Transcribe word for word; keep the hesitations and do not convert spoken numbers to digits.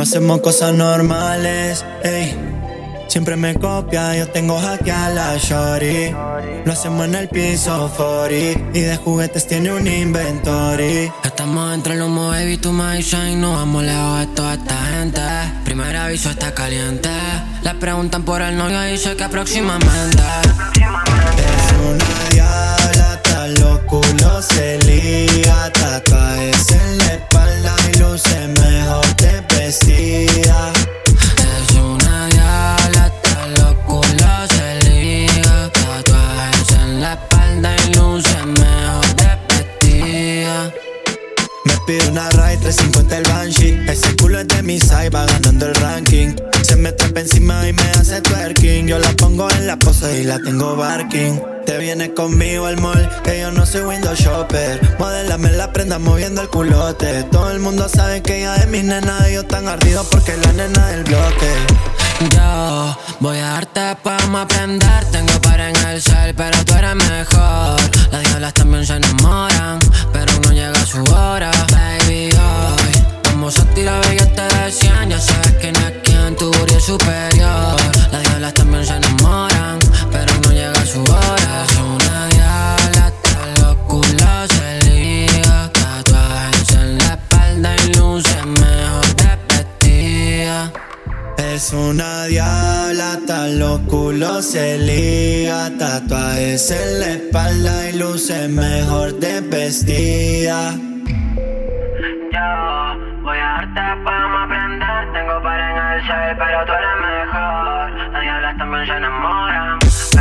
No hacemos cosas normales, ey. Siempre me copia, yo tengo hackeada la shorty. Lo hacemos en el piso cuarenta y de juguetes tiene un inventory. Estamos entre el humo, baby, tú me dices y nos vamos lejos de toda esta gente. Primer aviso está caliente. Le preguntan por el novio y dice que próximamente. Es una diabla, hasta los culos se liga. Tatuajes en la espalda y luce mejor de vestida. Es una diabla, hasta los culos se liga. Tatuajes en la espalda y luce mejor de vestida. Me pide una ride, trescientos cincuenta el Banshee. Ese culo es de mi side, va ganando el ranking. Se me trepa encima y me hace twerking. Yo la pongo en la pose y la tengo barking. Te vienes conmigo al mall, que yo no soy window shopper. Modélame la prenda moviendo el culote. Todo el mundo sabe que ella es mi nena y yo tan ardido porque la nena del bloque. Yo voy a darte, podemos aprender. Tengo para en el cel, pero tú eres mejor. Las diablas también se enamoran, pero no llega su hora. Baby, hoy vamos a tirar billete de cien. Ya sabes quién es quién, tu booty es superior. Las diablas también se enamoran, pero no llega su hora. Es una diabla, hasta los culos se liga. Tatuajes en la espalda y luce mejor de vestida. Es una diabla, hasta los culos se liga. Tatuajes en la espalda y luce mejor de vestida. Yo voy a darte, podemos aprender. Tengo para en el cel, pero tú eres mejor. Las diablas también se enamoran,